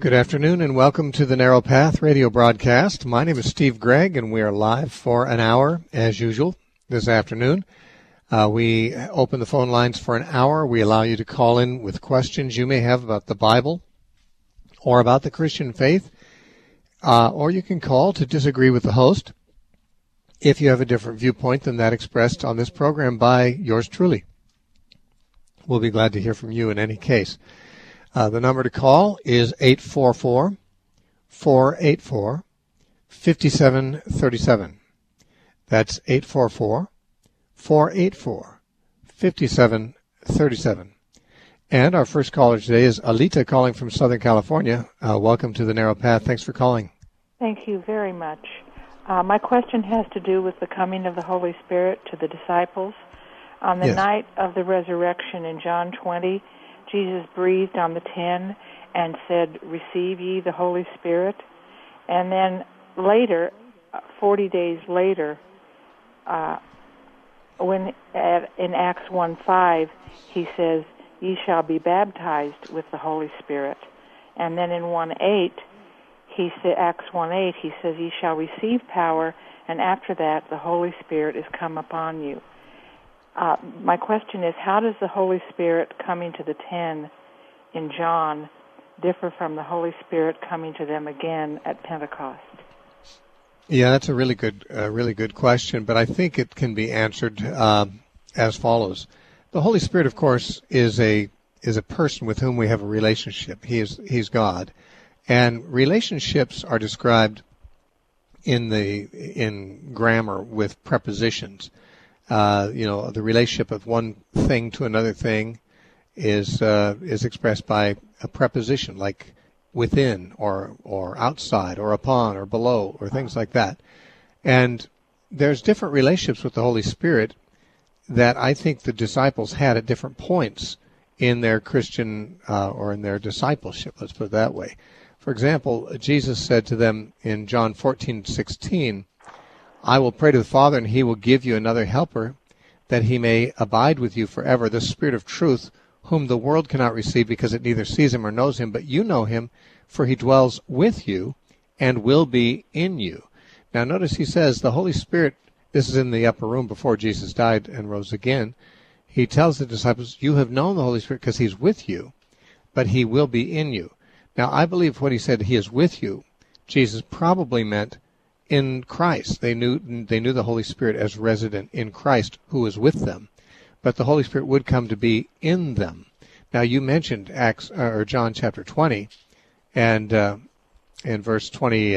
Good afternoon and welcome to the Narrow Path radio broadcast. My name is Steve Gregg and we are live for an hour as usual this afternoon. We open the phone lines for an hour. We allow you to call in with questions you may have about the Bible or about the Christian faith, or you can call to disagree with the host if you have a different viewpoint than that expressed on this program by yours truly. We'll be glad to hear from you in any case. The number to call is 844-484-5737. That's 844-484-5737. And our first caller today is Alita calling from Southern California. Welcome to the Narrow Path. Thanks for calling. Thank you very much. My question has to do with the coming of the Holy Spirit to the disciples. On the night of the resurrection in John 20, Jesus breathed on the 10 and said, "Receive ye the Holy Spirit." And then later, 40 days later, in Acts 1:5, he says, "Ye shall be baptized with the Holy Spirit." And then in 1:8, Acts 1:8, he says, "Ye shall receive power, and after that the Holy Spirit is come upon you." My question is, how does the Holy Spirit coming to the 10 in John differ from the Holy Spirit coming to them again at Pentecost? Yeah, that's a really good question, but I think it can be answered as follows. The Holy Spirit, of course, is a person with whom we have a relationship. He's God, and relationships are described in grammar with prepositions. The relationship of one thing to another thing is expressed by a preposition like within or outside or upon or below or things like that. And there's different relationships with the Holy Spirit that I think the disciples had at different points in their Christian or in their discipleship, let's put it that way. For example, Jesus said to them in John 14:16, "I will pray to the Father, and he will give you another helper, that he may abide with you forever, the Spirit of truth, whom the world cannot receive because it neither sees him or knows him, but you know him, for he dwells with you and will be in you." Now notice he says the Holy Spirit, this is in the upper room before Jesus died and rose again. He tells the disciples, you have known the Holy Spirit because he's with you, but he will be in you. Now I believe when he said he is with you, Jesus probably meant in Christ. They knew the Holy Spirit as resident in Christ who was with them, but the Holy Spirit would come to be in them. Now you mentioned John chapter 20 and in verse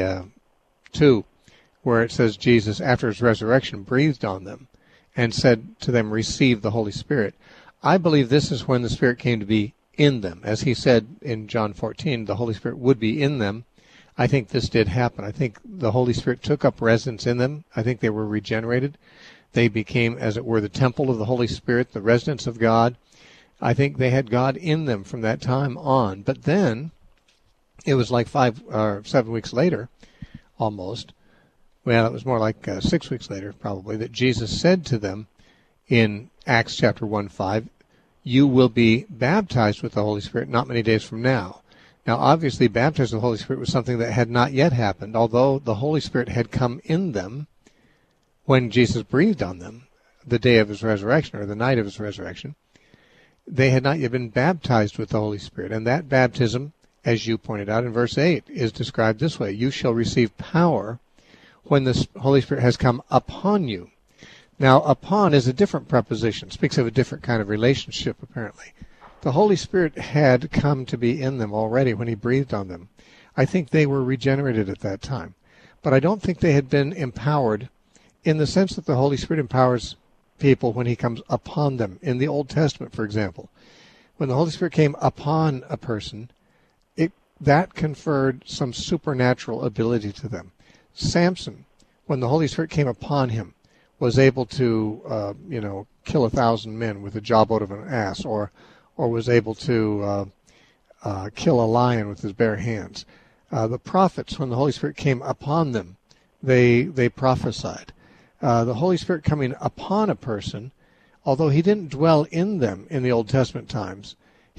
22 where it says Jesus after his resurrection breathed on them and said to them, "Receive the Holy Spirit." I believe this is when the Spirit came to be in them. As he said in John 14, the Holy Spirit would be in them. I think this did happen. I think the Holy Spirit took up residence in them. I think they were regenerated. They became, as it were, the temple of the Holy Spirit, the residence of God. I think they had God in them from that time on. But then, it was like 5 or 7 weeks later, almost. Well, it was more like 6 weeks later, probably, that Jesus said to them in Acts chapter 1:5, "You will be baptized with the Holy Spirit not many days from now." Now, obviously, baptism of the Holy Spirit was something that had not yet happened, although the Holy Spirit had come in them when Jesus breathed on them the day of his resurrection or the night of his resurrection. They had not yet been baptized with the Holy Spirit, and that baptism, as you pointed out in verse 8, is described this way: "You shall receive power when the Holy Spirit has come upon you." Now, upon is a different preposition, speaks of a different kind of relationship, apparently. The Holy Spirit had come to be in them already when he breathed on them. I think they were regenerated at that time. But I don't think they had been empowered in the sense that the Holy Spirit empowers people when he comes upon them. In the Old Testament, for example, when the Holy Spirit came upon a person, that conferred some supernatural ability to them. Samson, when the Holy Spirit came upon him, was able to, kill 1,000 men with the jawbone of an ass, or was able to kill a lion with his bare hands. The prophets, when the Holy Spirit came upon them, they prophesied. The Holy Spirit coming upon a person, although he didn't dwell in them in the Old Testament times,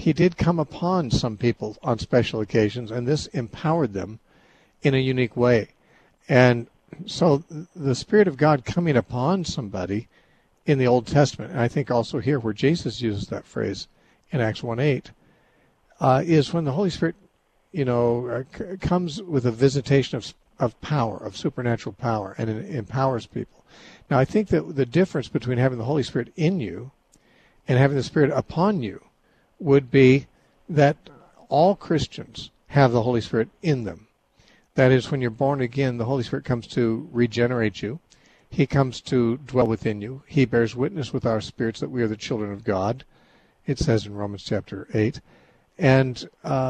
he did come upon some people on special occasions, and this empowered them in a unique way. And so the Spirit of God coming upon somebody in the Old Testament, and I think also here where Jesus uses that phrase in Acts 1:8, is when the Holy Spirit, comes with a visitation of power, of supernatural power, and it empowers people. Now, I think that the difference between having the Holy Spirit in you and having the Spirit upon you would be that all Christians have the Holy Spirit in them. That is, when you're born again, the Holy Spirit comes to regenerate you. He comes to dwell within you. He bears witness with our spirits that we are the children of God. It says in Romans chapter 8. And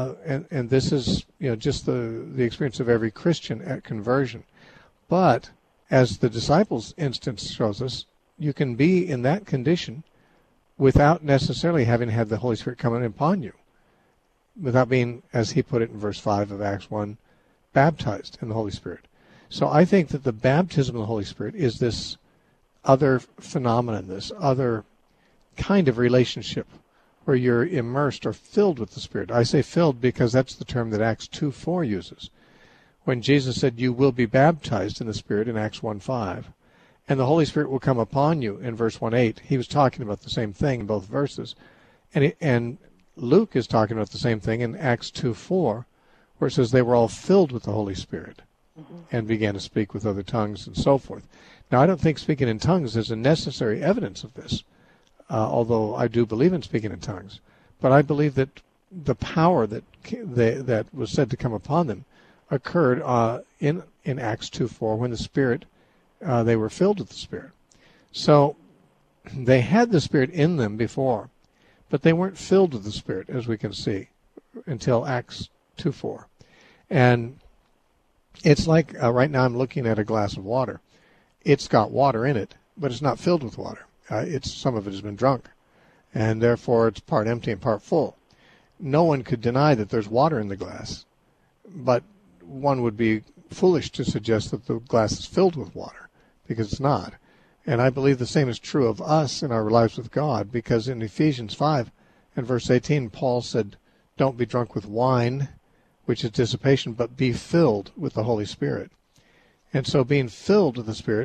this is just the experience of every Christian at conversion. But as the disciples' instance shows us, you can be in that condition without necessarily having had the Holy Spirit coming upon you, without being, as he put it in verse 5 of Acts 1, baptized in the Holy Spirit. So I think that the baptism of the Holy Spirit is this other phenomenon, this other kind of relationship where you're immersed or filled with the Spirit. I say filled because that's the term that Acts 2:4 uses. When Jesus said, you will be baptized in the Spirit in Acts 1:5, and the Holy Spirit will come upon you in verse 1:8, he was talking about the same thing in both verses. And Luke is talking about the same thing in Acts 2:4, where it says they were all filled with the Holy Spirit and began to speak with other tongues and so forth. Now, I don't think speaking in tongues is a necessary evidence of this, although I do believe in speaking in tongues. But I believe that the power that was said to come upon them occurred in Acts 2:4 when the Spirit, they were filled with the Spirit. So they had the Spirit in them before, but they weren't filled with the Spirit, as we can see, until Acts 2:4. And it's like right now I'm looking at a glass of water. It's got water in it, but it's not filled with water. Some of it has been drunk, and therefore it's part empty and part full. No one could deny that there's water in the glass, but one would be foolish to suggest that the glass is filled with water, because it's not. And I believe the same is true of us in our lives with God, because in Ephesians 5 and verse 18, Paul said, don't be drunk with wine, which is dissipation, but be filled with the Holy Spirit. And so being filled with the Spirit,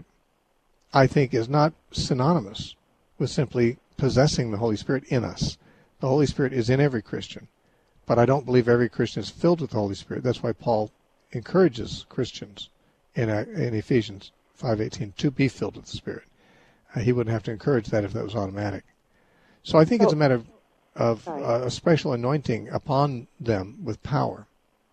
I think, is not synonymous with simply possessing the Holy Spirit in us. The Holy Spirit is in every Christian, but I don't believe every Christian is filled with the Holy Spirit. That's why Paul encourages Christians in Ephesians 5:18 to be filled with the Spirit. He wouldn't have to encourage that if that was automatic. So I think it's a matter of a special anointing upon them with power.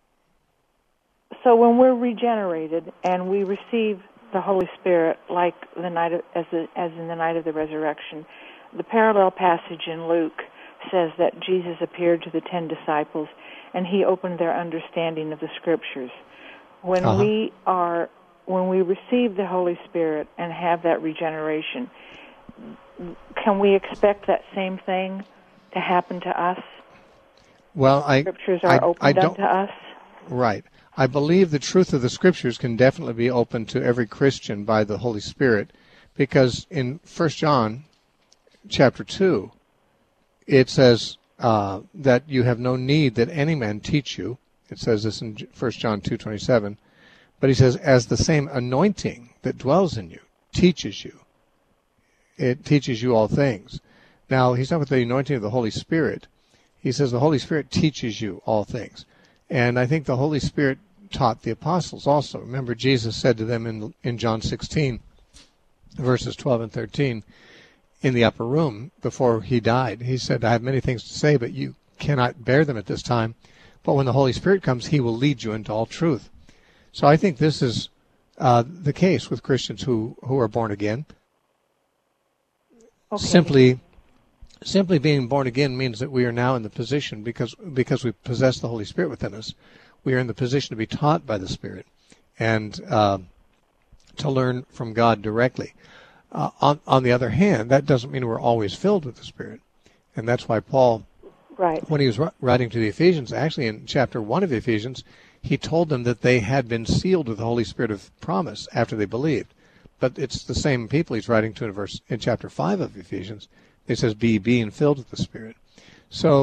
So when we're regenerated and we receive the Holy Spirit, like the night as in the night of the resurrection, the parallel passage in Luke says that Jesus appeared to the 10 disciples and he opened their understanding of the Scriptures. When we receive the Holy Spirit and have that regeneration, can we expect that same thing to happen to us? Well, Scriptures are opened unto us. Right. I believe the truth of the Scriptures can definitely be opened to every Christian by the Holy Spirit, because in 1 John chapter 2, it says that you have no need that any man teach you. It says this in 1 John 2:27. But he says, as the same anointing that dwells in you teaches you. It teaches you all things. Now, he's talking about the anointing of the Holy Spirit. He says the Holy Spirit teaches you all things. And I think the Holy Spirit taught the apostles also. Remember, Jesus said to them in John 16, verses 12 and 13, in the upper room before he died, he said, I have many things to say, but you cannot bear them at this time. But when the Holy Spirit comes, he will lead you into all truth. So I think this is the case with Christians who are born again. Okay. Simply being born again means that we are now in the position, because we possess the Holy Spirit within us, we are in the position to be taught by the Spirit and to learn from God directly. On the other hand, that doesn't mean we're always filled with the Spirit. And that's why Paul, when he was writing to the Ephesians, actually in chapter 1 of Ephesians, he told them that they had been sealed with the Holy Spirit of promise after they believed. But it's the same people he's writing to in chapter 5 of Ephesians. It says, being filled with the Spirit. So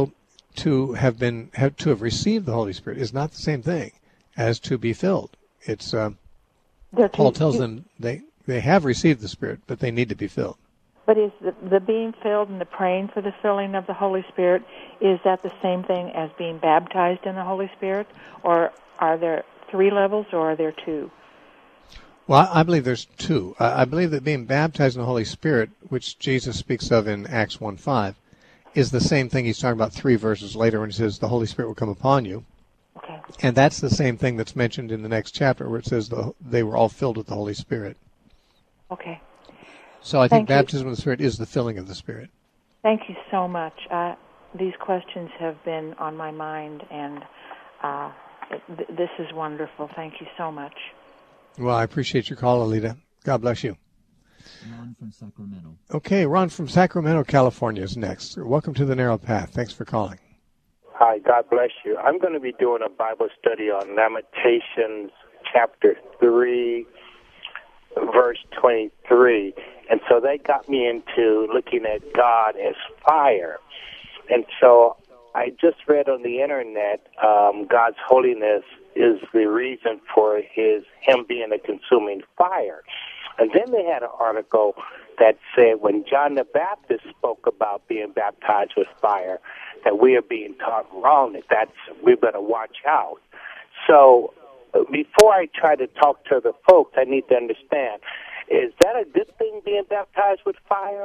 to have received the Holy Spirit is not the same thing as to be filled. It's Paul tells them they have received the Spirit, but they need to be filled. But is the being filled and the praying for the filling of the Holy Spirit, is that the same thing as being baptized in the Holy Spirit? Or are there 3 levels, or are there 2? Well, I believe there's 2. I believe that being baptized in the Holy Spirit, which Jesus speaks of in Acts 1:5, is the same thing he's talking about 3 verses later when he says the Holy Spirit will come upon you. Okay. And that's the same thing that's mentioned in the next chapter where it says they were all filled with the Holy Spirit. Okay. So I think baptism of the Spirit is the filling of the Spirit. Thank you so much. These questions have been on my mind, and this is wonderful. Thank you so much. Well, I appreciate your call, Alita. God bless you. Ron from Sacramento. Okay, Ron from Sacramento, California is next. Welcome to The Narrow Path. Thanks for calling. Hi, God bless you. I'm going to be doing a Bible study on Lamentations chapter 3, verse 23. And so that got me into looking at God as fire. And so I just read on the internet, God's holiness is the reason for him being a consuming fire. And then they had an article that said when John the Baptist spoke about being baptized with fire, that we are being taught wrong, we better watch out. So before I try to talk to the folks, I need to understand, is that a good thing, being baptized with fire?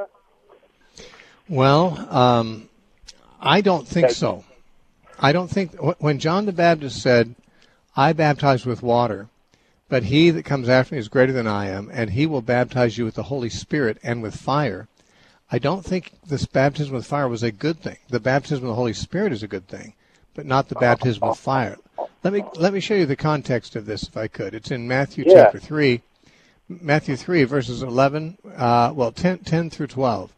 Well, I don't think so. I don't think, when John the Baptist said, I baptize with water, but he that comes after me is greater than I am, and he will baptize you with the Holy Spirit and with fire, I don't think this baptism with fire was a good thing. The baptism of the Holy Spirit is a good thing, but not the baptism with fire. Let me show you the context of this, if I could. It's in Matthew chapter 3. Matthew 3, verses 10 through 12.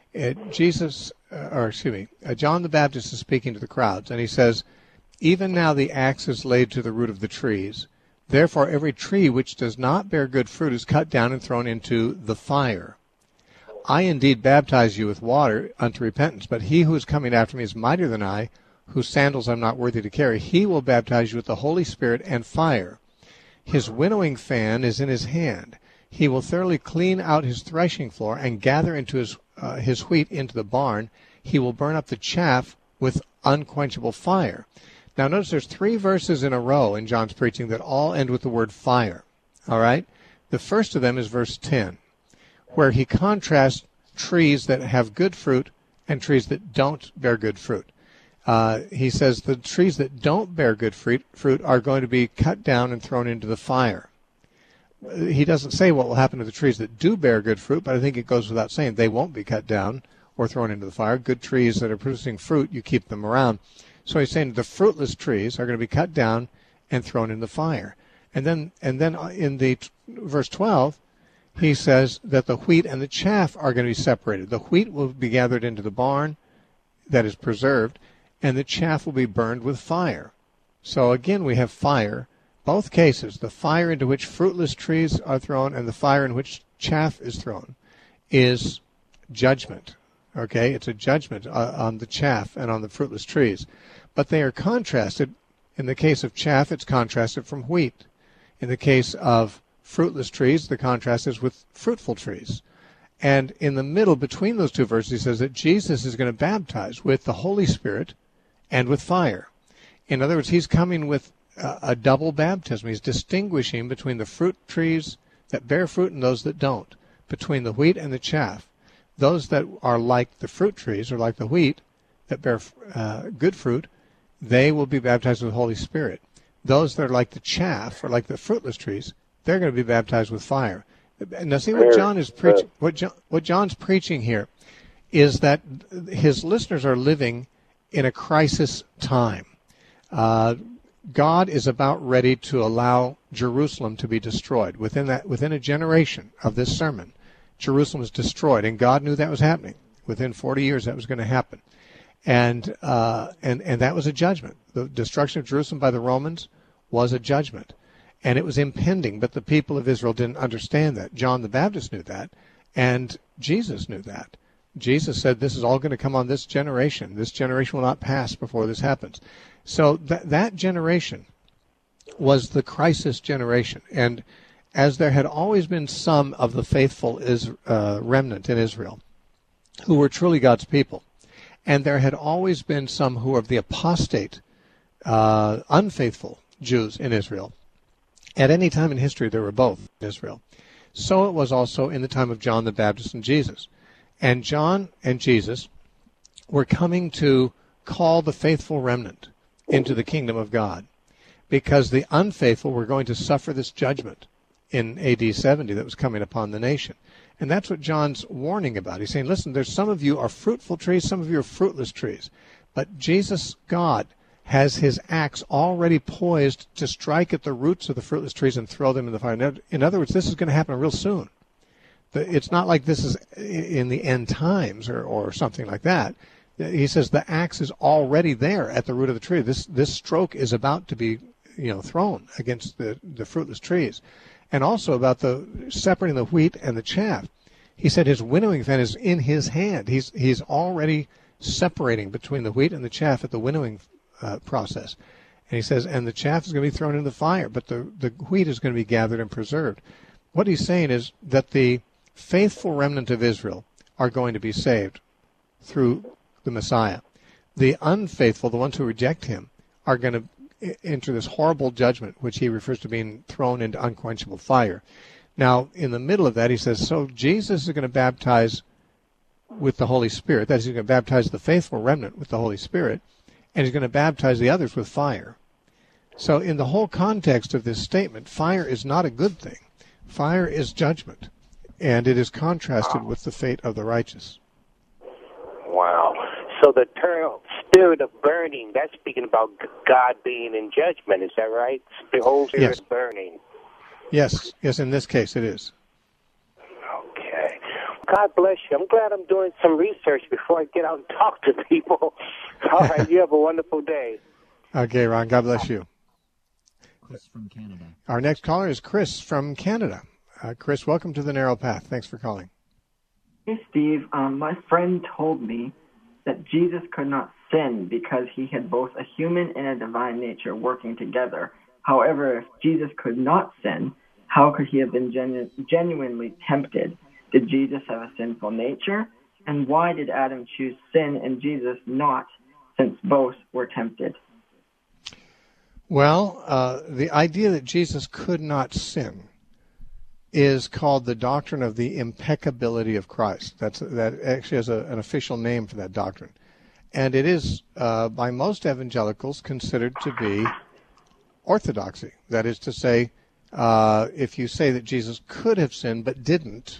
John the Baptist is speaking to the crowds, and he says, even now the axe is laid to the root of the trees. Therefore every tree which does not bear good fruit is cut down and thrown into the fire. I indeed baptize you with water unto repentance, but he who is coming after me is mightier than I, whose sandals I'm not worthy to carry. He will baptize you with the Holy Spirit and fire. His winnowing fan is in his hand. He will thoroughly clean out his threshing floor and gather into his wheat into the barn. He will burn up the chaff with unquenchable fire. Now notice there's 3 verses in a row in John's preaching that all end with the word fire. All right? The first of them is verse 10, where he contrasts trees that have good fruit and trees that don't bear good fruit. He says the trees that don't bear good fruit are going to be cut down and thrown into the fire. He doesn't say what will happen to the trees that do bear good fruit, but I think it goes without saying they won't be cut down or thrown into the fire. Good trees that are producing fruit, you keep them around. So he's saying the fruitless trees are going to be cut down and thrown in the fire. And then in the verse 12, he says that the wheat and the chaff are going to be separated. The wheat will be gathered into the barn that is preserved, and the chaff will be burned with fire. So again, we have fire. Both cases, the fire into which fruitless trees are thrown and the fire in which chaff is thrown, is judgment. Okay, it's a judgment on the chaff and on the fruitless trees. But they are contrasted. In the case of chaff, it's contrasted from wheat. In the case of fruitless trees, the contrast is with fruitful trees. And in the middle between those 2 verses, he says that Jesus is going to baptize with the Holy Spirit and with fire. In other words, he's coming with a double baptism. He's distinguishing between the fruit trees that bear fruit and those that don't, between the wheat and the chaff. Those that are like the fruit trees or like the wheat that bear good fruit, they will be baptized with the Holy Spirit. Those that are like the chaff or like the fruitless trees, they're going to be baptized with fire. Now see what John is preaching. What John's preaching here is that his listeners are living in a crisis time. God is about ready to allow Jerusalem to be destroyed. Within a generation of this sermon, Jerusalem is destroyed, and God knew that was happening. Within 40 years, that was going to happen, and that was a judgment. The destruction of Jerusalem by the Romans was a judgment, and it was impending. But the people of Israel didn't understand that. John the Baptist knew that, and Jesus knew that. Jesus said this is all going to come on this generation. This generation will not pass before this happens. So that generation was the crisis generation. And as there had always been some of the faithful remnant in Israel who were truly God's people, and there had always been some who were of the apostate, unfaithful Jews in Israel. At any time in history, there were both in Israel. So it was also in the time of John the Baptist and Jesus. And John and Jesus were coming to call the faithful remnant into the kingdom of God, because the unfaithful were going to suffer this judgment in AD 70 that was coming upon the nation. And that's what John's warning about. He's saying, listen, there's some of you are fruitful trees, some of you are fruitless trees. But Jesus, God, has his axe already poised to strike at the roots of the fruitless trees and throw them in the fire. In other words, this is going to happen real soon. It's not like this is in the end times or something like that. He says the axe is already there at the root of the tree. This stroke is about to be, thrown against the fruitless trees. And also about the separating the wheat and the chaff. He said his winnowing fan is in his hand. He's already separating between the wheat and the chaff at the winnowing process. And he says, and the chaff is going to be thrown in the fire, but the wheat is going to be gathered and preserved. What he's saying is that the faithful remnant of Israel are going to be saved through the Messiah. The unfaithful, the ones who reject him, are going to enter this horrible judgment, which he refers to being thrown into unquenchable fire. Now, in the middle of that, he says, so Jesus is going to baptize with the Holy Spirit. That is, he's going to baptize the faithful remnant with the Holy Spirit, and he's going to baptize the others with fire. So in the whole context of this statement, fire is not a good thing. Fire is judgment, and it is contrasted with the fate of the righteous. Wow. So the term spirit of burning, that's speaking about God being in judgment. Is that right? The whole spirit Yes. of burning. Yes, in this case it is. Okay. God bless you. I'm glad I'm doing some research before I get out and talk to people. All right. You have a wonderful day. Okay, Ron, God bless you. Chris from Canada. Our next caller is Chris from Canada. Chris, welcome to the Narrow Path. Thanks for calling. Hey, Steve. My friend told me that Jesus could not sin because he had both a human and a divine nature working together. However, if Jesus could not sin, how could he have been genuinely tempted? Did Jesus have a sinful nature? And why did Adam choose sin and Jesus not, since both were tempted? Well, the idea that Jesus could not sin is called the doctrine of the impeccability of Christ. That actually has an official name for that doctrine. And it is, by most evangelicals, considered to be orthodoxy. That is to say, if you say that Jesus could have sinned but didn't,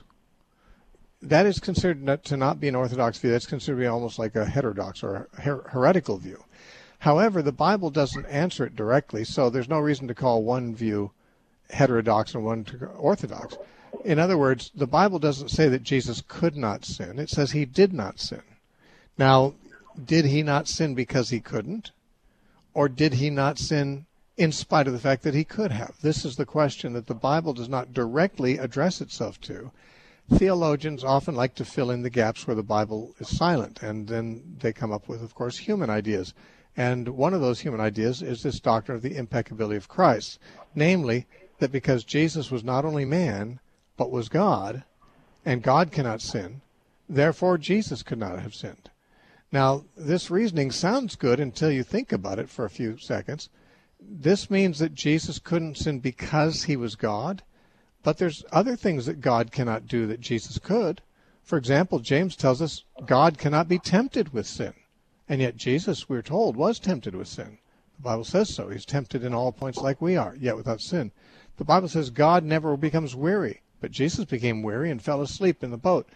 that is considered to not be an orthodox view. That's considered to be almost like a heterodox or a heretical view. However, the Bible doesn't answer it directly, so there's no reason to call one view heterodox and one orthodox. In other words, the Bible doesn't say that Jesus could not sin. It says he did not sin. Now, did he not sin because he couldn't? Or did he not sin in spite of the fact that he could have? This is the question that the Bible does not directly address itself to. Theologians often like to fill in the gaps where the Bible is silent, and then they come up with, of course, human ideas. And one of those human ideas is this doctrine of the impeccability of Christ, namely that because Jesus was not only man, but was God, and God cannot sin, therefore Jesus could not have sinned. Now, this reasoning sounds good until you think about it for a few seconds. This means that Jesus couldn't sin because he was God, but there's other things that God cannot do that Jesus could. For example, James tells us God cannot be tempted with sin. And yet Jesus, we're told, was tempted with sin. The Bible says so. He's tempted in all points like we are, yet without sin. The Bible says God never becomes weary, but Jesus became weary and fell asleep in the boat.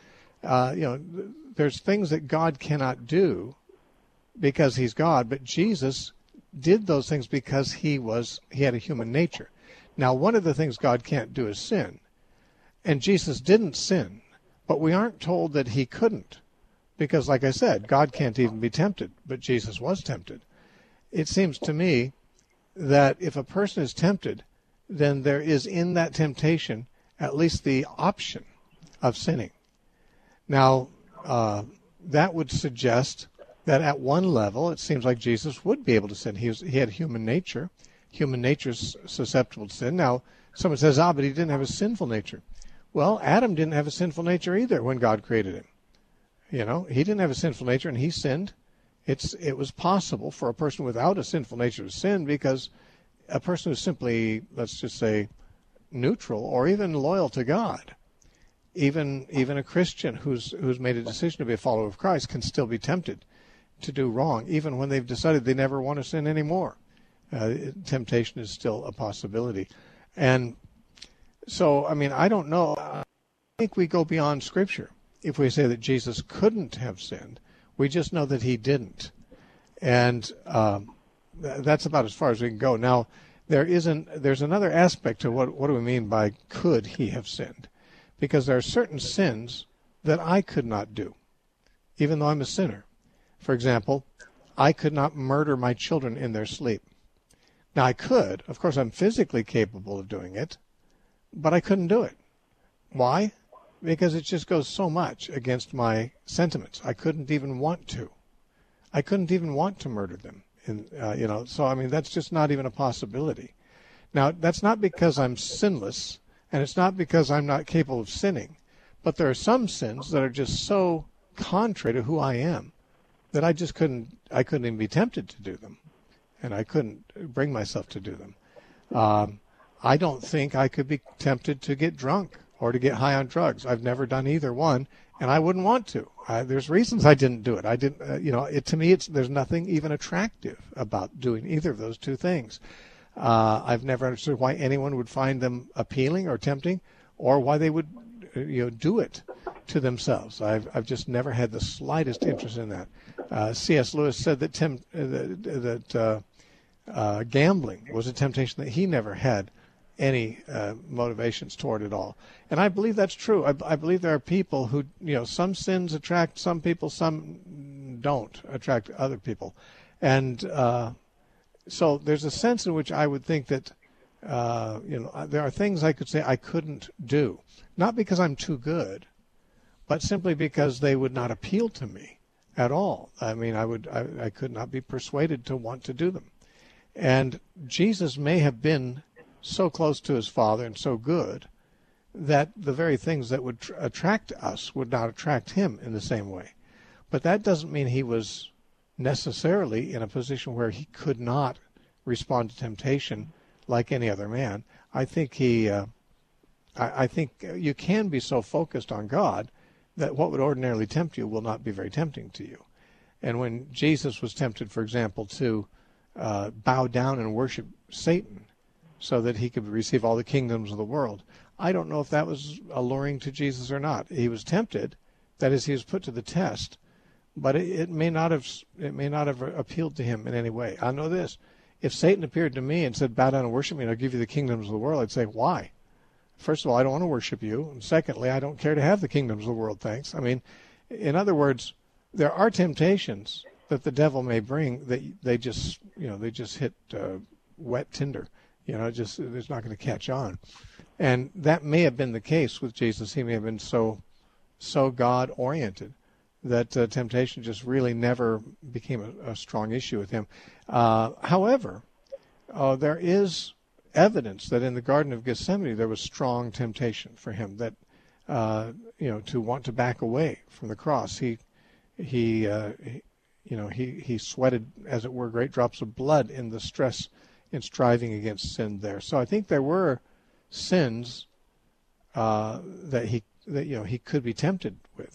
There's things that God cannot do because he's God, but Jesus did those things because he had a human nature. Now, one of the things God can't do is sin. And Jesus didn't sin, but we aren't told that he couldn't. Because, like I said, God can't even be tempted, but Jesus was tempted. It seems to me that if a person is tempted, then there is in that temptation at least the option of sinning. Now, that would suggest that at one level, it seems like Jesus would be able to sin. He had human nature. Human nature is susceptible to sin. Now, someone says, but he didn't have a sinful nature. Well, Adam didn't have a sinful nature either when God created him. He didn't have a sinful nature, and he sinned. It was possible for a person without a sinful nature to sin, because a person who's simply, let's just say, neutral or even loyal to God, even a Christian who's made a decision to be a follower of Christ, can still be tempted to do wrong, even when they've decided they never want to sin anymore. Temptation is still a possibility. And so, I don't know. I think we go beyond Scripture if we say that Jesus couldn't have sinned. We just know that he didn't. And that's about as far as we can go. Now, there's another aspect to what do we mean by could he have sinned? Because there are certain sins that I could not do, even though I'm a sinner. For example, I could not murder my children in their sleep. Now, I could. Of course, I'm physically capable of doing it, but I couldn't do it. Why? Because it just goes so much against my sentiments. I couldn't even want to. I couldn't even want to murder them. So, that's just not even a possibility. Now, that's not because I'm sinless, and it's not because I'm not capable of sinning, but there are some sins that are just so contrary to who I am that I couldn't even be tempted to do them, and I couldn't bring myself to do them. I don't think I could be tempted to get drunk or to get high on drugs. I've never done either one, and I wouldn't want to. There's reasons I didn't do it. I didn't, to me, there's nothing even attractive about doing either of those two things. I've never understood why anyone would find them appealing or tempting, or why they would, do it to themselves. I've just never had the slightest interest in that. C.S. Lewis said that gambling was a temptation that he never had any motivations toward at all. And I believe that's true. I believe there are people who, some sins attract some people, some don't attract other people. And so there's a sense in which I would think that, there are things I could say I couldn't do. Not because I'm too good, but simply because they would not appeal to me at all. I could not be persuaded to want to do them. And Jesus may have been so close to his Father and so good that the very things that would attract us would not attract him in the same way. But that doesn't mean he was necessarily in a position where he could not respond to temptation like any other man. I think I think you can be so focused on God that what would ordinarily tempt you will not be very tempting to you. And when Jesus was tempted, for example, to bow down and worship Satan so that he could receive all the kingdoms of the world, I don't know if that was alluring to Jesus or not. He was tempted, that is, he was put to the test, but it may not have appealed to him in any way. I know this: if Satan appeared to me and said, "Bow down and worship me, and I'll give you the kingdoms of the world," I'd say, "Why? First of all, I don't want to worship you, and secondly, I don't care to have the kingdoms of the world, thanks." In other words, there are temptations that the devil may bring that they just hit wet tinder. It's not going to catch on. And that may have been the case with Jesus. He may have been so God-oriented that temptation just really never became a strong issue with him. However, there is evidence that in the Garden of Gethsemane there was strong temptation for him, that to want to back away from the cross. He sweated, as it were, great drops of blood in the stress in striving against sin there. So I think there were sins that he could be tempted with.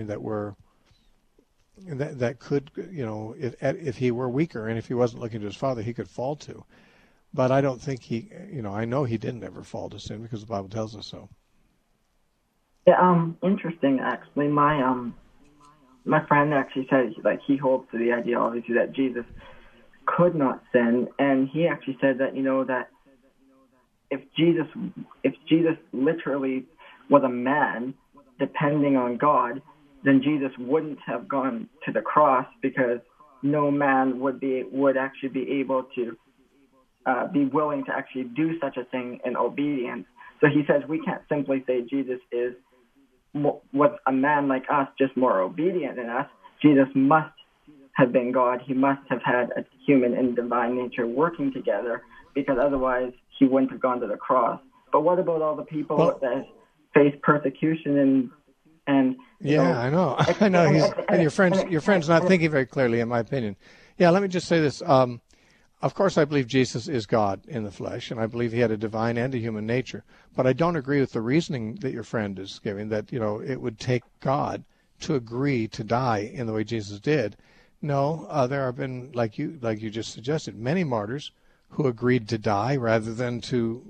That could, if he were weaker and if he wasn't looking to his Father, he could fall to. But I don't think I know he didn't ever fall to sin because the Bible tells us so. Yeah, interesting, actually. My friend actually said, he holds to the idea, obviously, that Jesus could not sin, and he actually said that, that if Jesus literally was a man depending on God, then Jesus wouldn't have gone to the cross, because no man would actually be able to be willing to actually do such a thing in obedience. So he says we can't simply say Jesus is was a man like us, just more obedient than us, Jesus must have been God. He must have had a human and divine nature working together, because otherwise he wouldn't have gone to the cross. But what about all the people that face persecution and yeah, I know. I know. And your friend's not thinking very clearly, in my opinion. Yeah, let me just say this. Of course, I believe Jesus is God in the flesh, and I believe he had a divine and a human nature. But I don't agree with the reasoning that your friend is giving, that, it would take God to agree to die in the way Jesus did. No, there have been, like you just suggested, many martyrs who agreed to die rather than to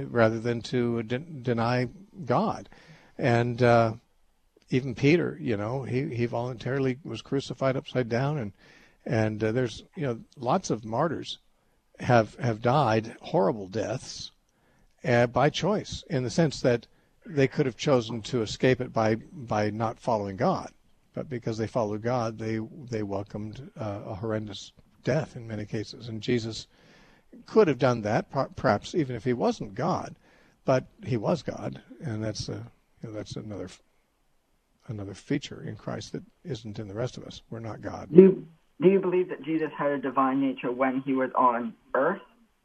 deny God. And even Peter, he voluntarily was crucified upside down, and there's lots of martyrs have died horrible deaths by choice, in the sense that they could have chosen to escape it by not following God, but because they followed God, they welcomed a horrendous death in many cases. And Jesus could have done that, perhaps even if he wasn't God, but he was God, and that's another feature in Christ that isn't in the rest of us. We're not God. Do you believe that Jesus had a divine nature when he was on earth?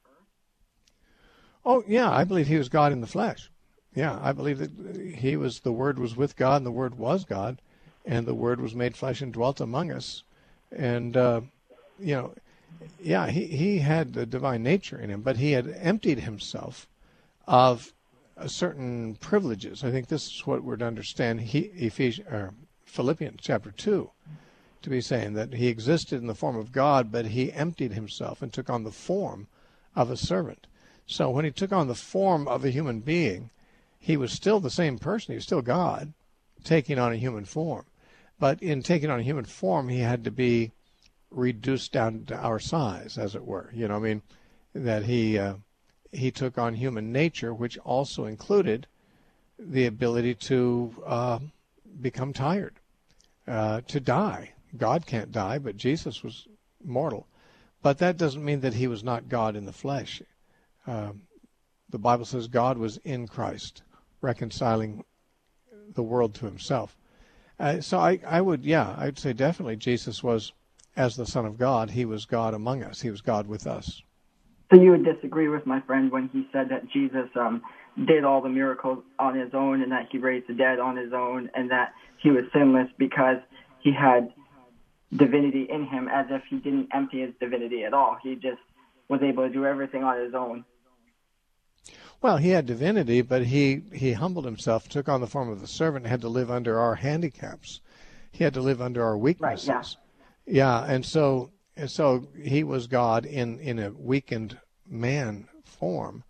Oh, yeah, I believe he was God in the flesh. Yeah, I believe that the Word was with God, and the Word was God, and the Word was made flesh and dwelt among us. And, he had the divine nature in him, but he had emptied himself of certain privileges. I think this is what we're to understand Philippians chapter 2 to be saying, that he existed in the form of God, but he emptied himself and took on the form of a servant. So when he took on the form of a human being, he was still the same person. He was still God, taking on a human form. But in taking on a human form, he had to be reduced down to our size, as it were. That he took on human nature, which also included the ability to become tired, to die. God can't die, but Jesus was mortal. But that doesn't mean that he was not God in the flesh. The Bible says God was in Christ, reconciling the world to himself. So I'd say definitely Jesus was, as the Son of God, he was God among us. He was God with us. So you would disagree with my friend when he said that Jesus did all the miracles on his own, and that he raised the dead on his own, and that he was sinless because he had divinity in him, as if he didn't empty his divinity at all. He just was able to do everything on his own. Well, he had divinity, but he humbled himself, took on the form of the servant, had to live under our handicaps. He had to live under our weaknesses. Right, yeah. And so he was God in a weakened man form,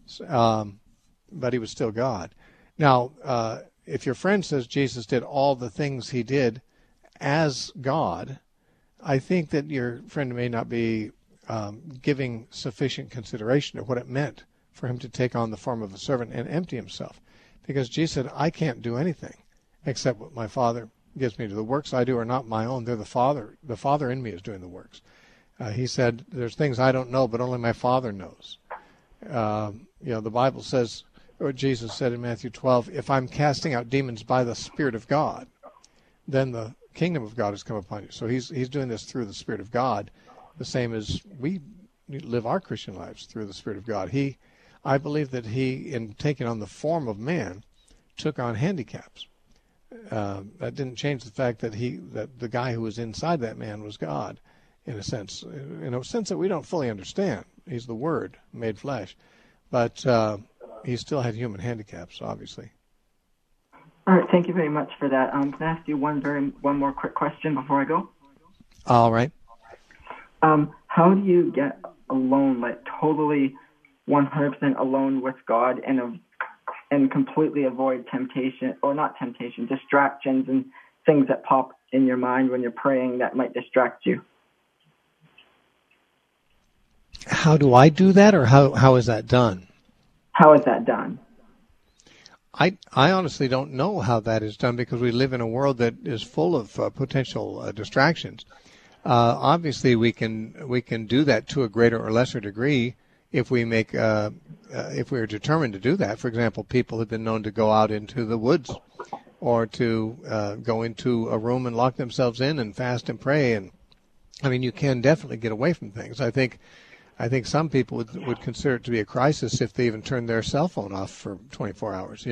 but he was still God. Now, if your friend says Jesus did all the things he did as God, I think that your friend may not be giving sufficient consideration to what it meant for him to take on the form of a servant and empty himself. Because Jesus said, I can't do anything except what my Father gives me to. The works I do are not my own. They're the Father. The Father in me is doing the works. He said, there's things I don't know, but only my Father knows. The Bible says, or Jesus said in Matthew 12, if I'm casting out demons by the Spirit of God, then the kingdom of God has come upon you. So he's doing this through the Spirit of God, the same as we live our Christian lives through the Spirit of God. I believe that he, in taking on the form of man, took on handicaps. That didn't change the fact that the guy who was inside that man was God, in a sense that we don't fully understand. He's the Word made flesh, but he still had human handicaps, obviously. All right, thank you very much for that. Can I ask you one more quick question before I go? All right. How do you get alone, like totally 100% alone with God, and completely avoid temptation, or not temptation, distractions and things that pop in your mind when you're praying that might distract you? How do I do that, or how is that done? How is that done? I honestly don't know how that is done, because we live in a world that is full of potential distractions. Obviously, we can do that to a greater or lesser degree if we if we are determined to do that. For example, people have been known to go out into the woods or to go into a room and lock themselves in and fast and pray. And I mean, you can definitely get away from things. I think some people would consider it to be a crisis if they even turned their cell phone off for 24 hours,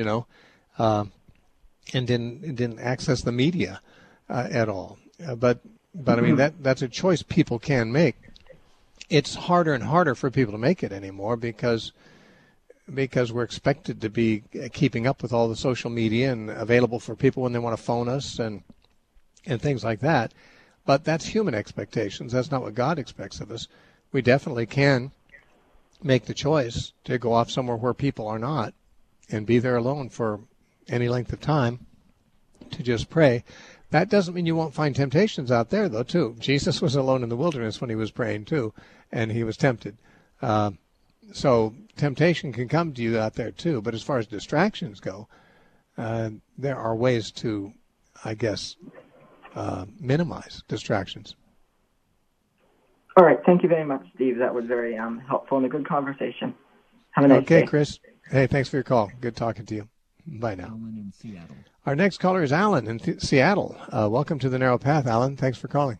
and didn't access the media at all. But I mean, that's a choice people can make. It's harder and harder for people to make it anymore because we're expected to be keeping up with all the social media and available for people when they want to phone us and things like that. But that's human expectations. That's not what God expects of us. We definitely can make the choice to go off somewhere where people are not and be there alone for any length of time to just pray. That doesn't mean you won't find temptations out there, though, too. Jesus was alone in the wilderness when he was praying, too, and he was tempted. So temptation can come to you out there, too. But as far as distractions go, there are ways to, I guess, minimize distractions. All right. Thank you very much, Steve. That was very helpful and a good conversation. Have a nice day. Okay, Chris. Hey, thanks for your call. Good talking to you. Bye now. Alan in Seattle. Our next caller is Alan in Seattle. Welcome to the Narrow Path, Alan. Thanks for calling.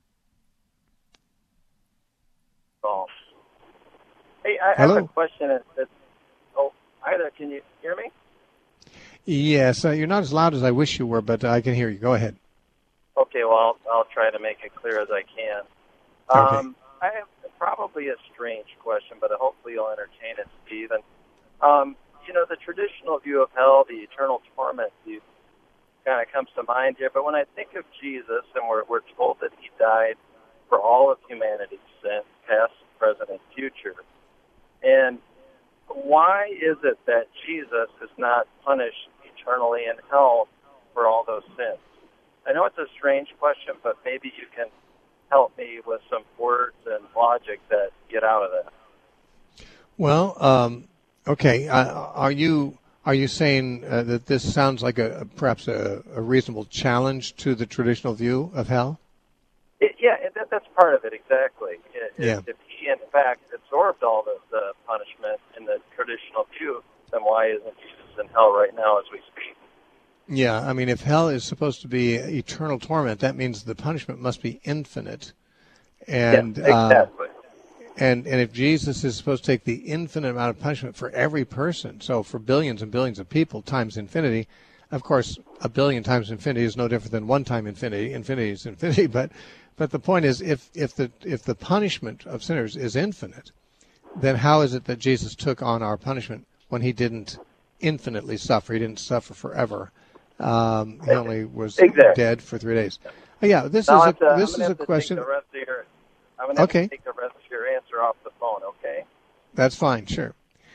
Hey, I Hello. have a question. Hi there. Can you hear me? Yes, you're not as loud as I wish you were, but I can hear you. Go ahead. Okay, well, I'll try to make it clear as I can. Okay. I have probably a strange question, but hopefully you'll entertain it, Steve. And, the traditional view of hell, the eternal torment, kind of comes to mind here. But when I think of Jesus, and we're told that he died for all of humanity's sins, past, present, and future, and why is it that Jesus is not punished eternally in hell for all those sins? I know it's a strange question, but maybe you can help me with some words and logic that get out of that. Well, okay. Are you saying that this sounds like perhaps a reasonable challenge to the traditional view of hell? That's part of it, exactly. Yeah. If he, in fact, absorbed all the punishment in the traditional view, then why isn't Jesus in hell right now as we speak? Yeah, I mean, if hell is supposed to be eternal torment, that means the punishment must be infinite. And exactly. And if Jesus is supposed to take the infinite amount of punishment for every person, so for billions and billions of people times infinity, of course, a billion times infinity is no different than one time infinity. Infinity is infinity, but the point is, if the punishment of sinners is infinite, then how is it that Jesus took on our punishment when he didn't infinitely suffer? He didn't suffer forever. He only was dead for 3 days. Yeah, this is a question. I'm going to have to take the rest of your answer off the phone, okay? That's fine, sure.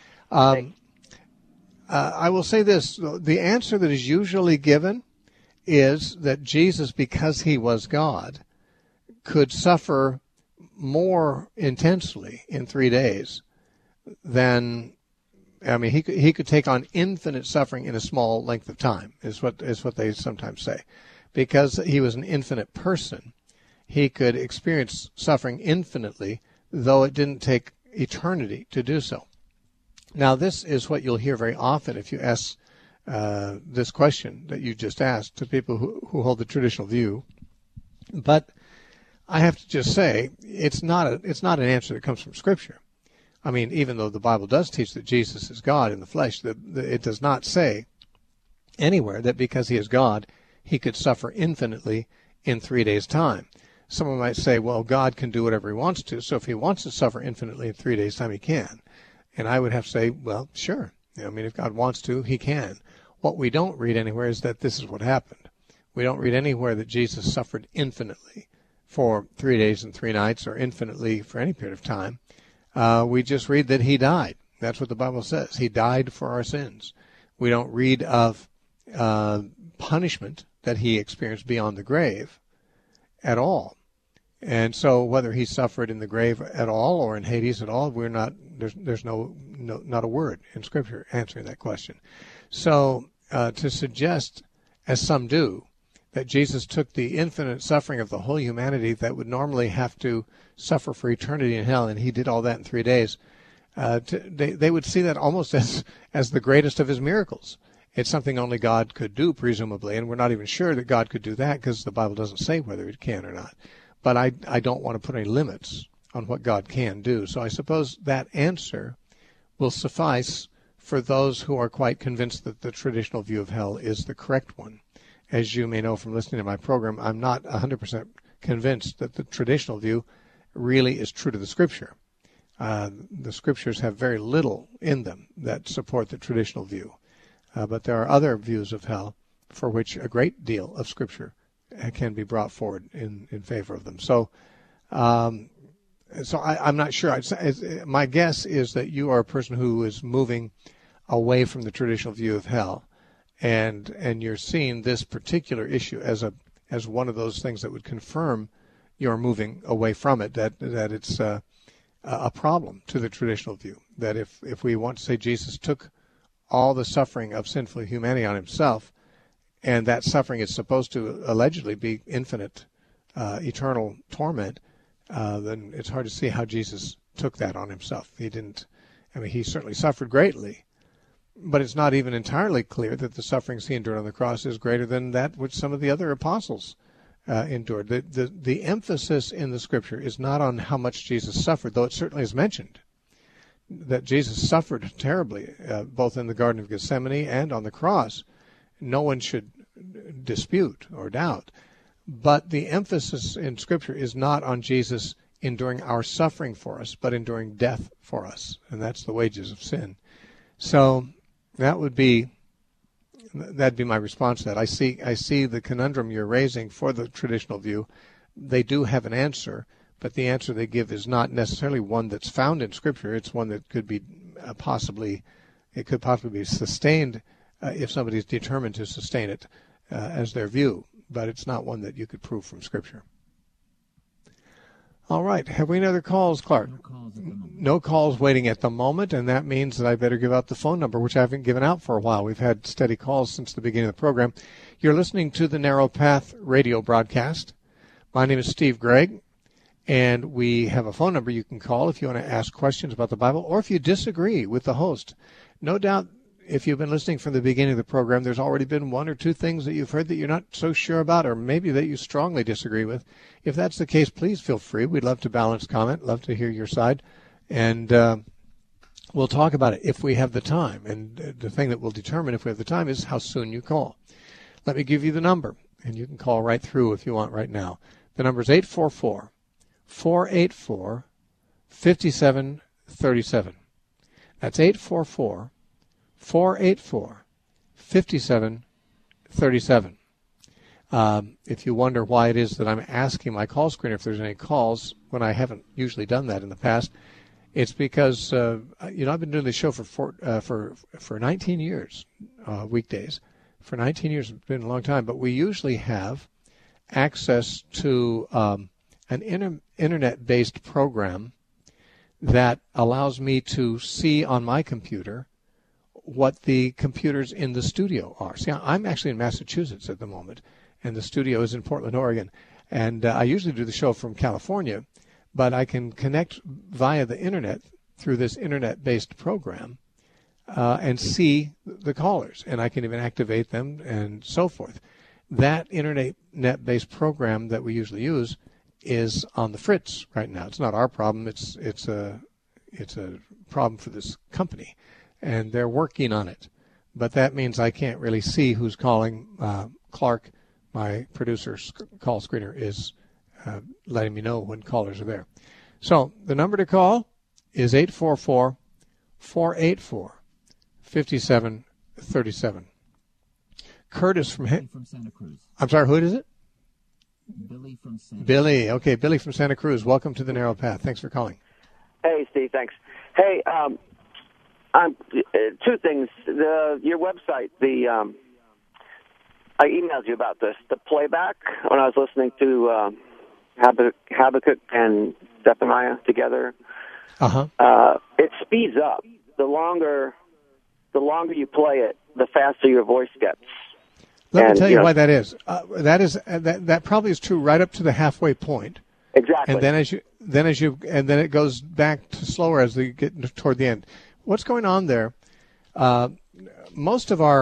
I will say this. The answer that is usually given is that Jesus, because he was God, could suffer more intensely in 3 days than, I mean, he could take on infinite suffering in a small length of time, is what they sometimes say. Because he was an infinite person, he could experience suffering infinitely, though it didn't take eternity to do so. Now, this is what you'll hear very often if you ask this question that you just asked to people who hold the traditional view. But I have to just say, it's not an answer that comes from Scripture. I mean, even though the Bible does teach that Jesus is God in the flesh, it does not say anywhere that because he is God, he could suffer infinitely in 3 days' time. Someone might say, well, God can do whatever he wants to, so if he wants to suffer infinitely in 3 days' time, he can. And I would have to say, well, sure. I mean, if God wants to, he can. What we don't read anywhere is that this is what happened. We don't read anywhere that Jesus suffered infinitely for 3 days and 3 nights, or infinitely for any period of time. We just read that he died. That's what the Bible says. He died for our sins. We don't read of punishment that he experienced beyond the grave at all. And so whether he suffered in the grave at all or in Hades at all, there's not a word in Scripture answering that question. So to suggest, as some do, that Jesus took the infinite suffering of the whole humanity that would normally have to suffer for eternity in hell, and he did all that in 3 days, they would see that almost as the greatest of his miracles. It's something only God could do, presumably, and we're not even sure that God could do that because the Bible doesn't say whether it can or not. But I don't want to put any limits on what God can do. So I suppose that answer will suffice for those who are quite convinced that the traditional view of hell is the correct one. As you may know from listening to my program, I'm not 100% convinced that the traditional view really is true to the Scripture. The Scriptures have very little in them that support the traditional view. But there are other views of hell for which a great deal of Scripture can be brought forward in favor of them. So I'm not sure. My guess is that you are a person who is moving away from the traditional view of hell, and you're seeing this particular issue as one of those things that would confirm you're moving away from it, that it's a problem to the traditional view, that if we want to say Jesus took all the suffering of sinful humanity on himself, and that suffering is supposed to allegedly be infinite, eternal torment, then it's hard to see how Jesus took that on himself. He didn't. I mean, he certainly suffered greatly, but it's not even entirely clear that the sufferings he endured on the cross is greater than that which some of the other apostles endured. The emphasis in the Scripture is not on how much Jesus suffered, though it certainly is mentioned that Jesus suffered terribly, both in the Garden of Gethsemane and on the cross. No one should dispute or doubt. But the emphasis in Scripture is not on Jesus enduring our suffering for us, but enduring death for us. And that's the wages of sin. So that'd be my response to that. I see the conundrum you're raising for the traditional view. They do have an answer, but the answer they give is not necessarily one that's found in Scripture. It's one that could be possibly be sustained if somebody's determined to sustain it as their view, but it's not one that you could prove from Scripture. All right. Have we any other calls, Clark? No calls waiting at the moment, and that means that I better give out the phone number, which I haven't given out for a while. We've had steady calls since the beginning of the program. You're listening to the Narrow Path radio broadcast. My name is Steve Gregg, and we have a phone number you can call if you want to ask questions about the Bible or if you disagree with the host. No doubt, if you've been listening from the beginning of the program, there's already been one or two things that you've heard that you're not so sure about, or maybe that you strongly disagree with. If that's the case, please feel free. We'd love to balance comment, love to hear your side, and we'll talk about it if we have the time. And the thing that will determine if we have the time is how soon you call. Let me give you the number, and you can call right through if you want right now. The number is 844-484-5737. That's 844-484-5737. If you wonder why it is that I'm asking my call screener if there's any calls when I haven't usually done that in the past, it's because I've been doing this show for 19 years, weekdays. For 19 years, it's been a long time, but we usually have access to an internet-based program that allows me to see on my computer what the computers in the studio are. See, I'm actually in Massachusetts at the moment, and the studio is in Portland, Oregon. And I usually do the show from California, but I can connect via the internet through this internet-based program and see the callers, and I can even activate them and so forth. That internet-based program that we usually use is on the fritz right now. It's not our problem. It's a problem for this company, and they're working on it. But that means I can't really see who's calling. Clark, my producer's call screener, is letting me know when callers are there. So the number to call is 844-484-5737. Curtis from Santa Cruz. I'm sorry, who is it? Billy from Santa Cruz. Billy. Okay, Billy from Santa Cruz. Welcome to the Narrow Path. Thanks for calling. Hey, Steve. Thanks. Hey, two things. Your website. I emailed you about this. The playback when I was listening to Habakkuk and Zephaniah together. It speeds up. The longer you play it, the faster your voice gets. Let me tell you why that is. That probably is true right up to the halfway point. Exactly. And then then it goes back to slower as you get toward the end. What's going on there? Most of our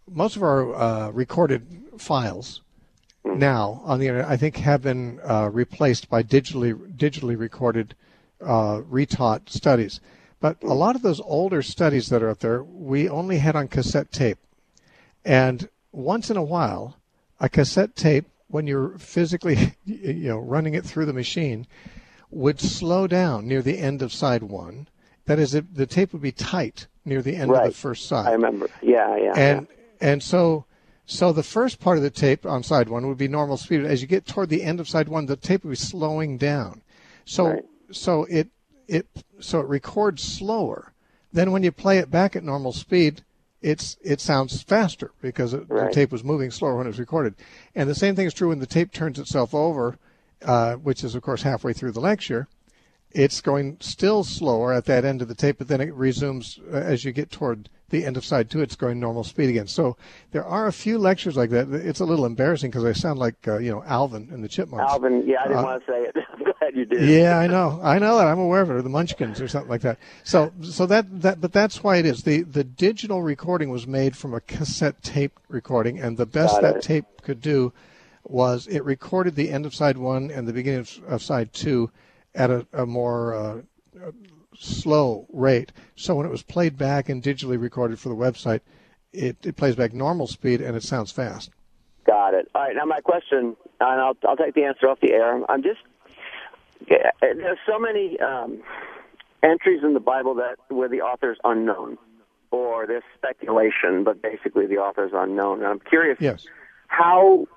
recorded files now on the internet, I think, have been replaced by digitally recorded retaught studies. But a lot of those older studies that are out there, we only had on cassette tape. And once in a while, a cassette tape, when you're physically running it through the machine, would slow down near the end of side one. That is, the tape would be tight near the end of the first side. I remember. Yeah. And so the first part of the tape on side one would be normal speed. As you get toward the end of side one, the tape would be slowing down. So it records slower. Then when you play it back at normal speed, it sounds faster because the tape was moving slower when it was recorded. And the same thing is true when the tape turns itself over, which is, of course, halfway through the lecture. It's going still slower at that end of the tape, but then it resumes as you get toward the end of side two. It's going normal speed again. So there are a few lectures like that. It's a little embarrassing because I sound like Alvin and the Chipmunks. Alvin, yeah, I didn't want to say it. I'm glad you did. Yeah, I know that. I'm aware of it, or the Munchkins or something like that. So but that's why it is. The digital recording was made from a cassette tape recording, and the best that tape could do was it recorded the end of side one and the beginning of side two at a more slow rate. So when it was played back and digitally recorded for the website, it plays back normal speed and it sounds fast. Got it. All right. Now my question, and I'll take the answer off the air. There's so many entries in the Bible where the author's unknown, or there's speculation, but basically the author's unknown. And I'm curious how.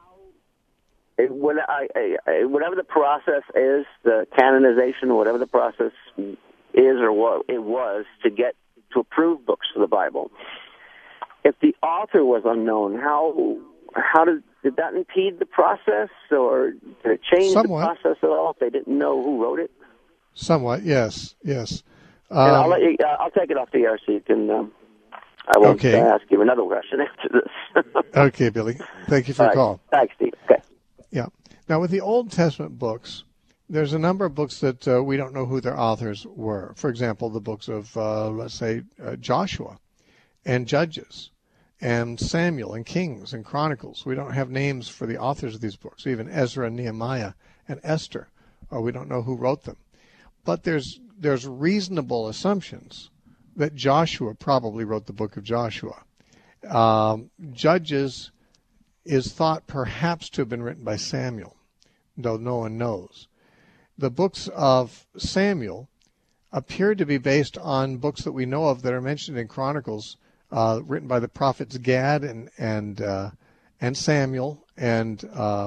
Whatever the process is, the canonization, whatever the process is or what it was to get to approve books for the Bible, if the author was unknown, how did that impede the process, or did it change the process at all if they didn't know who wrote it? Somewhat, yes. And I'll let you. I'll take it off the air so you can. I won't ask you another question after this. Okay, Billy. Thank you for the call. Thanks, Steve. Okay. Yeah. Now, with the Old Testament books, there's a number of books that we don't know who their authors were. For example, the books of, let's say, Joshua and Judges and Samuel and Kings and Chronicles. We don't have names for the authors of these books. Even Ezra and Nehemiah and Esther, we don't know who wrote them. But there's reasonable assumptions that Joshua probably wrote the book of Joshua. Judges is thought perhaps to have been written by Samuel, though no one knows. The books of Samuel appear to be based on books that we know of that are mentioned in Chronicles, written by the prophets Gad and Samuel and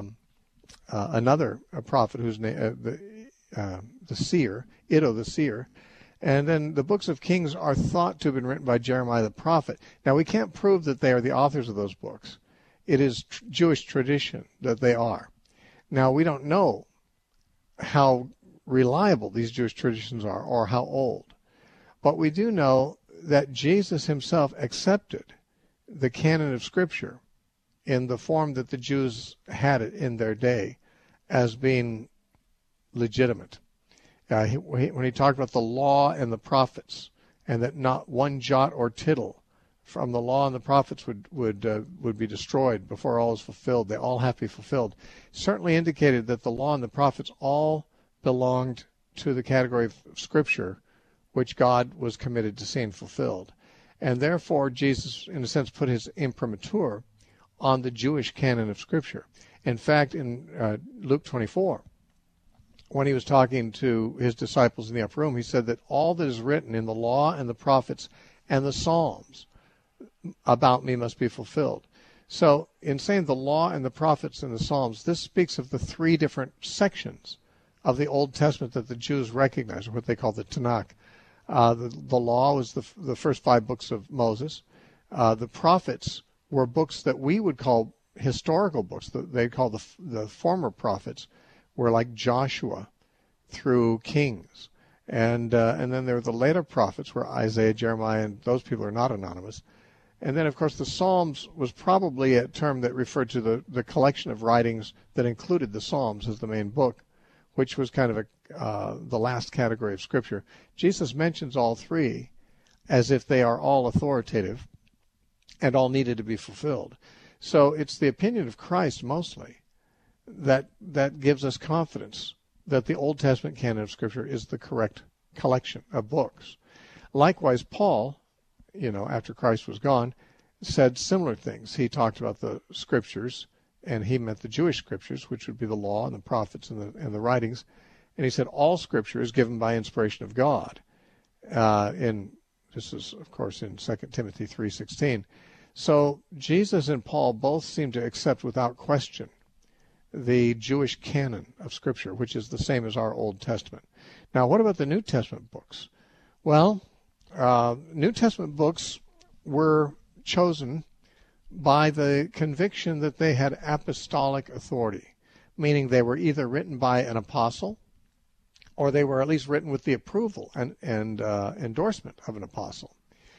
another prophet whose name the seer, Iddo the seer. And then the books of Kings are thought to have been written by Jeremiah the prophet. Now, we can't prove that they are the authors of those books. It is Jewish tradition that they are. Now, we don't know how reliable these Jewish traditions are or how old. But we do know that Jesus himself accepted the canon of Scripture in the form that the Jews had it in their day as being legitimate. When he talked about the law and the prophets, and that not one jot or tittle from the law and the prophets would be destroyed before all is fulfilled. They all have to be fulfilled. Certainly indicated that the law and the prophets all belonged to the category of Scripture, which God was committed to seeing fulfilled. And therefore, Jesus, in a sense, put his imprimatur on the Jewish canon of Scripture. In fact, in Luke 24, when he was talking to his disciples in the upper room, he said that all that is written in the law and the prophets and the Psalms about me must be fulfilled. So in saying the law and the prophets and the Psalms, this speaks of the three different sections of the Old Testament that the Jews recognize, or what they call the Tanakh. The law was the first 5 books of Moses. The prophets were books that we would call historical books. They'd call the former prophets were like Joshua through Kings. And then there were the later prophets were Isaiah, Jeremiah, and those people are not anonymous. And then, of course, the Psalms was probably a term that referred to the collection of writings that included the Psalms as the main book, which was kind of the last category of Scripture. Jesus mentions all three as if they are all authoritative and all needed to be fulfilled. So it's the opinion of Christ mostly that gives us confidence that the Old Testament canon of Scripture is the correct collection of books. Likewise, Paul, after Christ was gone, said similar things. He talked about the Scriptures, and he meant the Jewish Scriptures, which would be the law and the prophets and the writings. And he said all Scripture is given by inspiration of God. This is, of course, in 2 Timothy 3:16. So Jesus and Paul both seem to accept without question the Jewish canon of Scripture, which is the same as our Old Testament. Now, what about the New Testament books? Well, New Testament books were chosen by the conviction that they had apostolic authority, meaning they were either written by an apostle or they were at least written with the approval and endorsement of an apostle.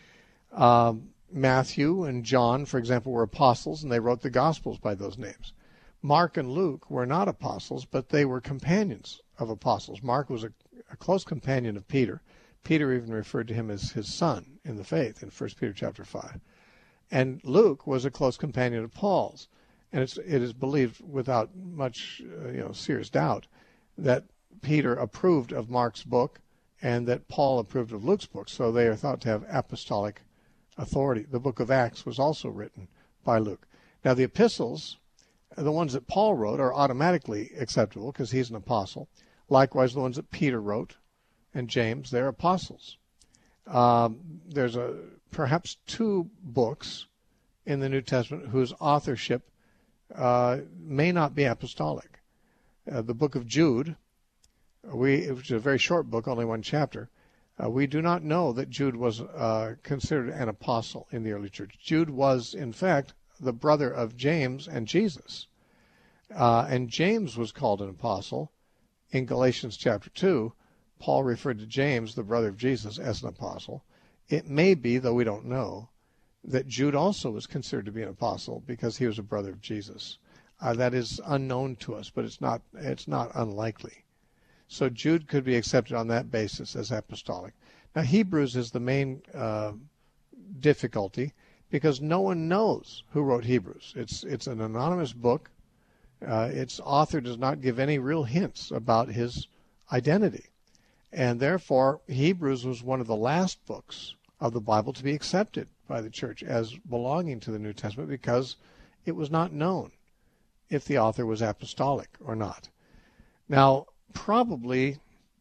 Matthew and John, for example, were apostles, and they wrote the Gospels by those names. Mark and Luke were not apostles, but they were companions of apostles. Mark was a close companion of Peter. Peter even referred to him as his son in the faith in 1 Peter chapter 5. And Luke was a close companion of Paul's. And it is believed without much serious doubt that Peter approved of Mark's book and that Paul approved of Luke's book. So they are thought to have apostolic authority. The book of Acts was also written by Luke. Now the epistles, the ones that Paul wrote, are automatically acceptable because he's an apostle. Likewise, the ones that Peter wrote and James, they're apostles. There's perhaps 2 books in the New Testament whose authorship may not be apostolic. The book of Jude, which is a very short book, only 1 chapter, we do not know that Jude was considered an apostle in the early church. Jude was, in fact, the brother of James and Jesus. And James was called an apostle. In Galatians chapter 2, Paul referred to James, the brother of Jesus, as an apostle. It may be, though we don't know, that Jude also was considered to be an apostle because he was a brother of Jesus. That is unknown to us, but it's not unlikely. So Jude could be accepted on that basis as apostolic. Now Hebrews is the main difficulty because no one knows who wrote Hebrews. It's an anonymous book. Its author does not give any real hints about his identity. And therefore, Hebrews was one of the last books of the Bible to be accepted by the church as belonging to the New Testament because it was not known if the author was apostolic or not. Now, probably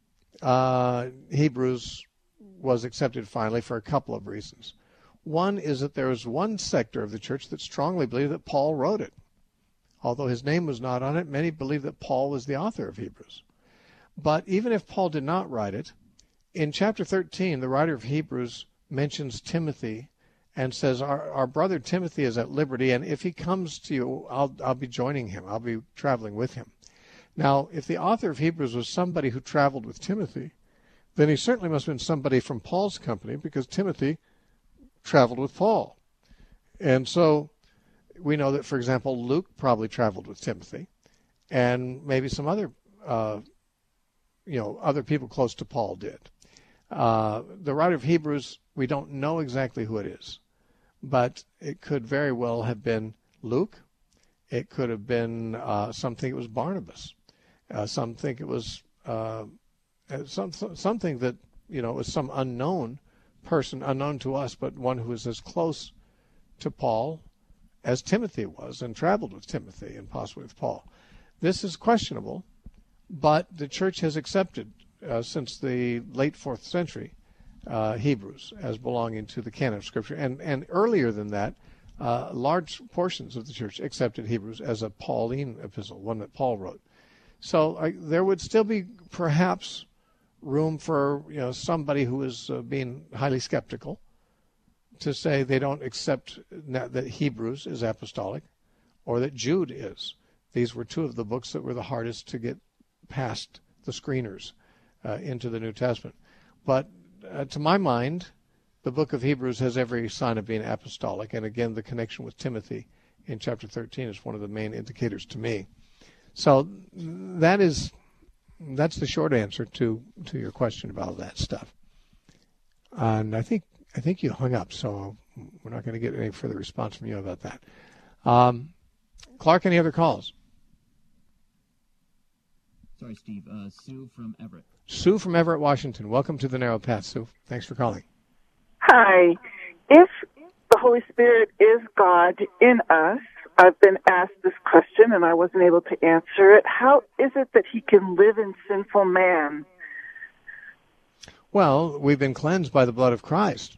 Hebrews was accepted finally for a couple of reasons. One is that there was one sector of the church that strongly believed that Paul wrote it. Although his name was not on it, many believed that Paul was the author of Hebrews. But even if Paul did not write it, in chapter 13, the writer of Hebrews mentions Timothy and says, our brother Timothy is at liberty, and if he comes to you, I'll be joining him. I'll be traveling with him. Now, if the author of Hebrews was somebody who traveled with Timothy, then he certainly must have been somebody from Paul's company because Timothy traveled with Paul. And so we know that, for example, Luke probably traveled with Timothy, and maybe some other other people close to Paul did. The writer of Hebrews, we don't know exactly who it is, but it could very well have been Luke. It could have been some think it was Barnabas. Some think it was something that was some unknown person, unknown to us, but one who was as close to Paul as Timothy was and traveled with Timothy and possibly with Paul. This is questionable, but the church has accepted since the late 4th century Hebrews as belonging to the canon of Scripture. And earlier than that, large portions of the church accepted Hebrews as a Pauline epistle, one that Paul wrote. So there would still be perhaps room for somebody who is being highly skeptical to say they don't accept that Hebrews is apostolic or that Jude is. These were 2 of the books that were the hardest to get past the screeners into the New Testament. But to my mind, the book of Hebrews has every sign of being apostolic. And again, the connection with Timothy in chapter 13 is one of the main indicators to me. So that's the short answer to your question about all that stuff. And I think you hung up, so we're not going to get any further response from you about that. Clark, any other calls? Sorry, Steve. Sue from Everett. Sue from Everett, Washington. Welcome to the Narrow Path, Sue. Thanks for calling. Hi. If the Holy Spirit is God in us, I've been asked this question and I wasn't able to answer it. How is it that he can live in sinful man? Well, we've been cleansed by the blood of Christ.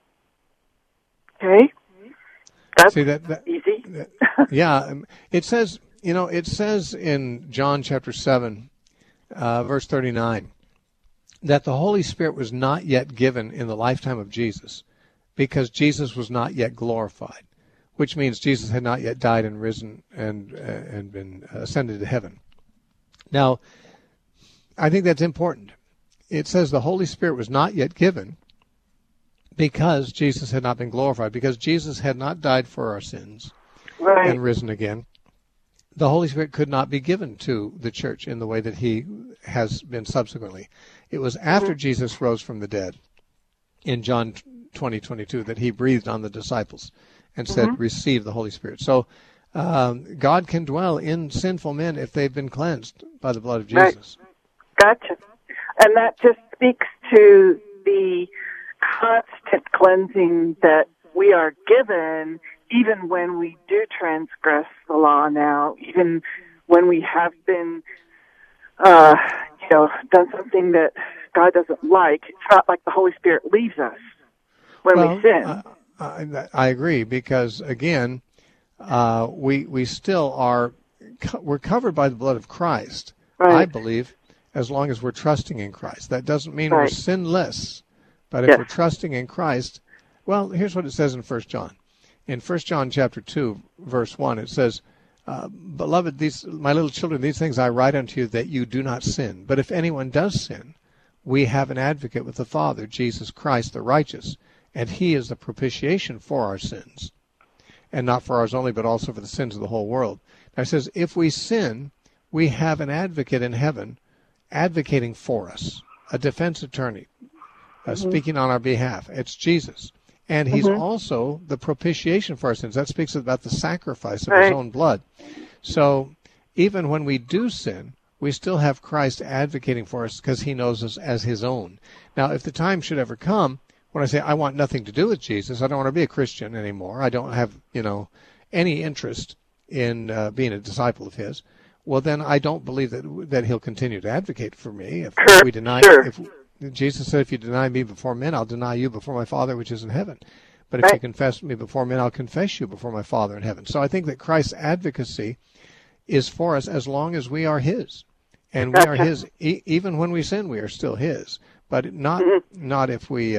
Okay. That's easy. Yeah. It says, in John chapter 7, verse 39, that the Holy Spirit was not yet given in the lifetime of Jesus because Jesus was not yet glorified, which means Jesus had not yet died and risen and been ascended to heaven. Now, I think that's important. It says the Holy Spirit was not yet given because Jesus had not been glorified, because Jesus had not died for our sins and risen again. The Holy Spirit could not be given to the church in the way that he has been subsequently. It was after Jesus rose from the dead in John 20:22 that he breathed on the disciples and said, receive the Holy Spirit. So God can dwell in sinful men if they've been cleansed by the blood of Jesus. Right. Gotcha. And that just speaks to the constant cleansing that we are given even when we do transgress the law now, even when we have been, done something that God doesn't like. It's not like the Holy Spirit leaves us when we sin. I agree, because again, we still are, we're covered by the blood of Christ, I believe, as long as we're trusting in Christ. That doesn't mean we're sinless, but if we're trusting in Christ, well, here's what it says in 1 John. In 1 John chapter 2, verse 1, it says, Beloved, my little children, these things I write unto you that you do not sin. But if anyone does sin, we have an advocate with the Father, Jesus Christ the righteous, and he is the propitiation for our sins, and not for ours only, but also for the sins of the whole world. Now it says, if we sin, we have an advocate in heaven advocating for us, a defense attorney speaking on our behalf. It's Jesus. And he's also the propitiation for our sins. That speaks about the sacrifice of his own blood. So even when we do sin, we still have Christ advocating for us because he knows us as his own. Now, if the time should ever come when I say I want nothing to do with Jesus, I don't want to be a Christian anymore, I don't have, any interest in being a disciple of his, well, then I don't believe that he'll continue to advocate for me. If we deny, Jesus said, if you deny me before men, I'll deny you before my Father which is in heaven. But if you confess me before men, I'll confess you before my Father in heaven. So I think that Christ's advocacy is for us as long as we are his. And we are his, even when we sin, we are still his. But not if we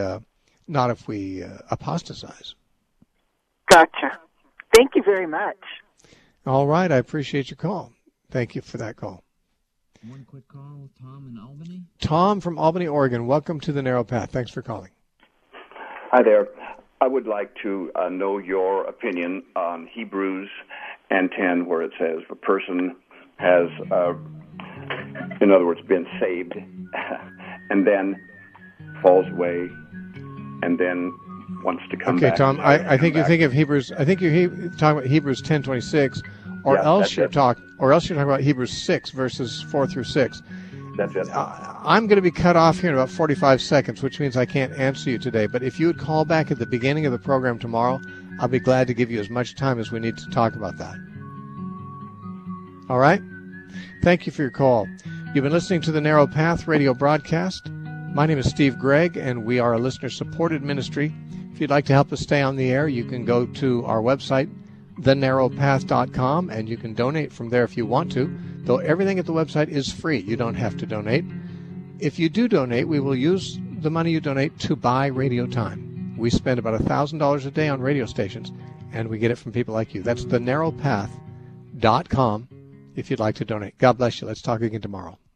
apostatize. Gotcha. Thank you very much. All right. I appreciate your call. Thank you for that call. One quick call, Tom in Albany. Tom from Albany, Oregon. Welcome to the Narrow Path. Thanks for calling. Hi there. I would like to know your opinion on Hebrews 10, where it says a person has, in other words, been saved and then falls away and then wants to come back. Okay, Tom, I think you think of Hebrews. I think you're talking about Hebrews 10:26. Or else you're talking about Hebrews 6, verses 4 through 6. That's it. I'm going to be cut off here in about 45 seconds, which means I can't answer you today. But if you would call back at the beginning of the program tomorrow, I'll be glad to give you as much time as we need to talk about that. All right? Thank you for your call. You've been listening to the Narrow Path radio broadcast. My name is Steve Gregg, and we are a listener-supported ministry. If you'd like to help us stay on the air, you can go to our website, thenarrowpath.com, and you can donate from there if you want to, though everything at the website is free. You don't have to donate. If you do donate, we will use the money you donate to buy radio time. We spend about $1,000 a day on radio stations, and we get it from people like you. That's thenarrowpath.com if you'd like to donate. God bless you. Let's talk again tomorrow.